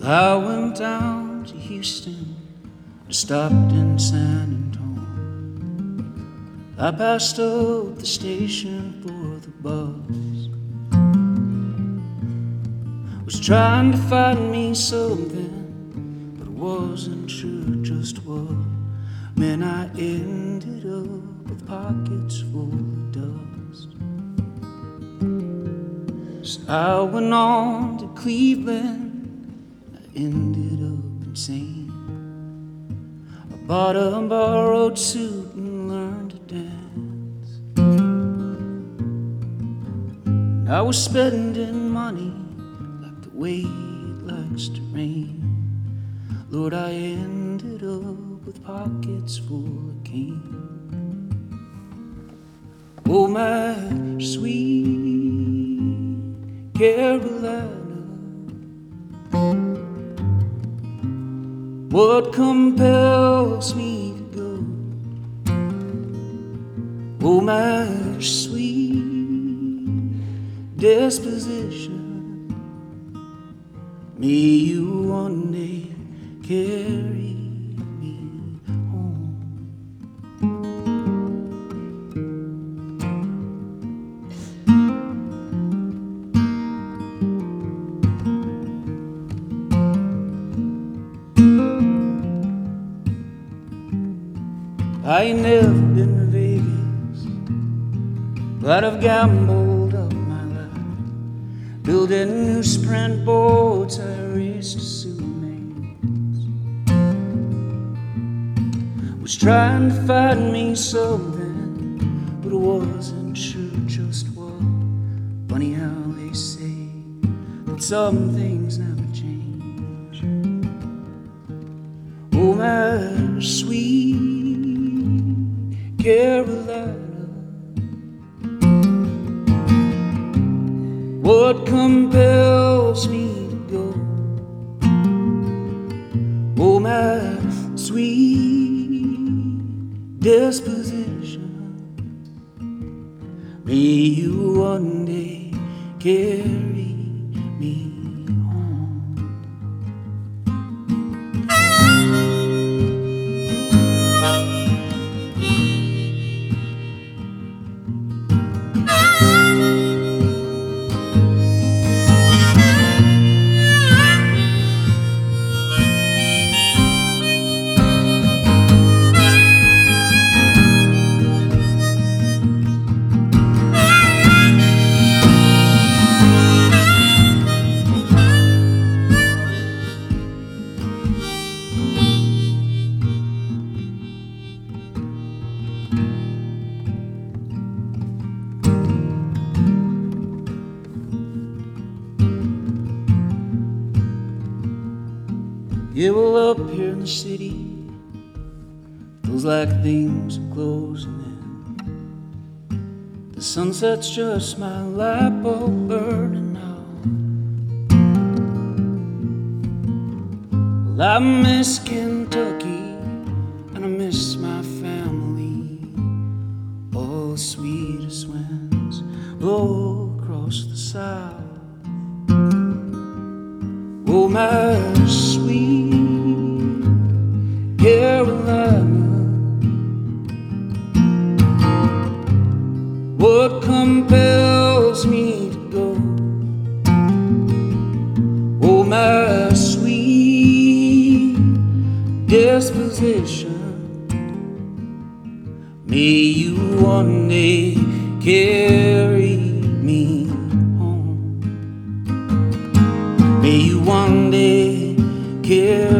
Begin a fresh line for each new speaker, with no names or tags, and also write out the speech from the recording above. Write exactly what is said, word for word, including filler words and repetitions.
I went down to Houston, I stopped in San Antonio. I passed up the station for the bus. Was trying to find me something, but wasn't sure just what. Man, I ended up with pockets full of dust. So I went on to Cleveland, ended up insane. I bought a borrowed suit and learned to dance. And I was spending money like the way it likes to rain. Lord, I ended up with pockets full of cane. Oh, my sweet Carolina, what compels me to go? Oh, my sweet disposition, may you one day carry me home. I ain't never been to Vegas, but I've gambled up my life, building new sprint boats, I raced Supermans. Was trying to find me something, but I wasn't sure just what. Funny how they say that some things never change. Oh, my sweet Carolina, what compels me to go? Oh, my sweet disposition, may you one day carry me home. Yeah, well, up here in the city, feels like things are closing in. The sunset's just my light bulb burning out. Well, I miss Kentucky, and I miss my family. All the sweetest winds blow across the south. Oh, my sweet Carolina, what compels me to go? Oh, my sweet disposition, may you one day carry me home. May you one day carry